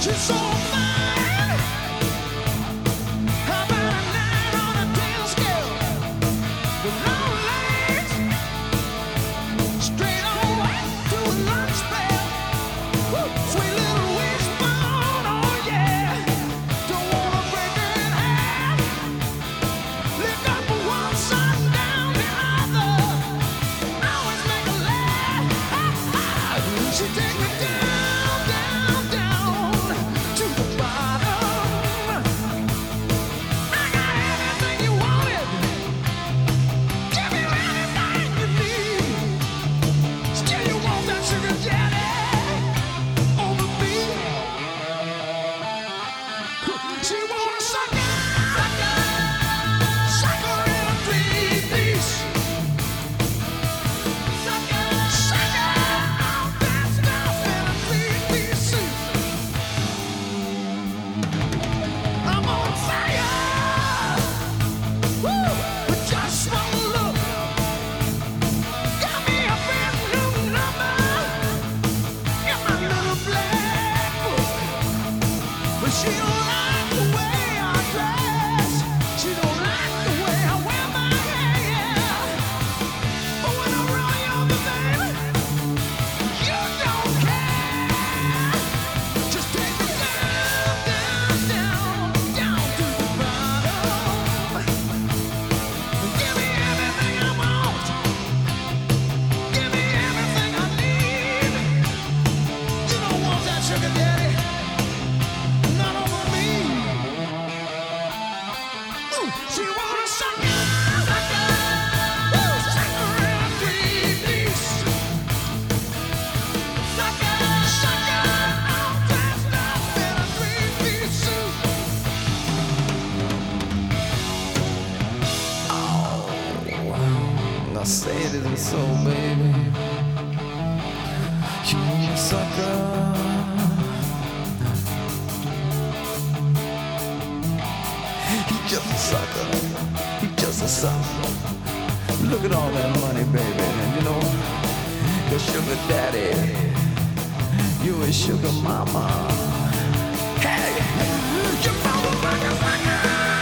She's so fine. How about a 9 on a 10 scale? With long legs, straight on to a lunch bell. Woo, sweet little wishbone, oh yeah. Don't wanna break her in half. Lift up one side, down the other. Always make her laugh. She take me down, down, down to the bottom. I got everything you wanted. Give you anything you need. Still you want that sugar daddy over me. She wanna sucker, sucker in a 3-piece. Sucker, all that stuff in a 3-piece suit. I'm on fire, woo, with just one look. Got me a brand new number in my little black book. But she don't like the way I dress. She don't like the way I wear my hair. But when I'm really on the baby, you don't care. Just take me down, down, down, down to the bottom. Give me everything I want. Give me everything I need. You don't want that sugar daddy, not over me. Ooh, she wanna sucker, woo, sucker in a 3-piece. Sucker, all dressed up in a 3-piece suit. Now say it isn't so, baby. You sucker. He just a sucker. He just a sucker. Look at all that money, baby. And you know, your sugar daddy. You a sugar mama. Hey, you motherfucker, sucker.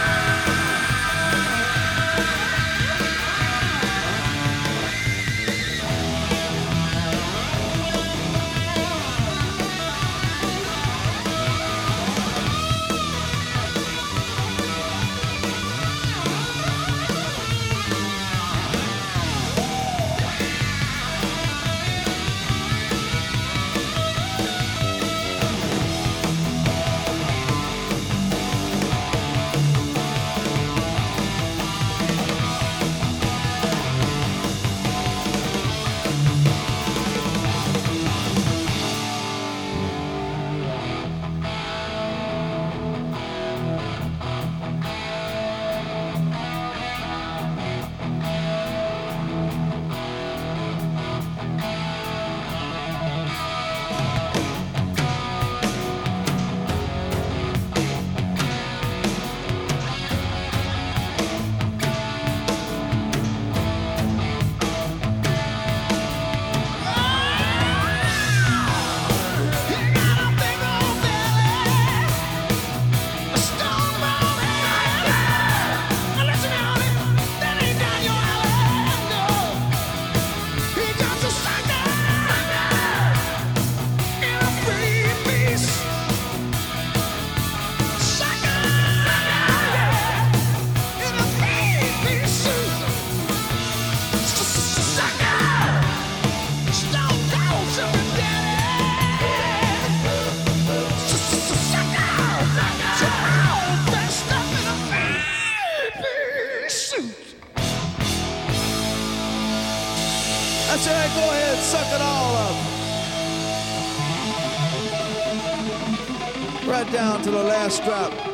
That's right, go ahead, suck it all up. Right down to the last drop.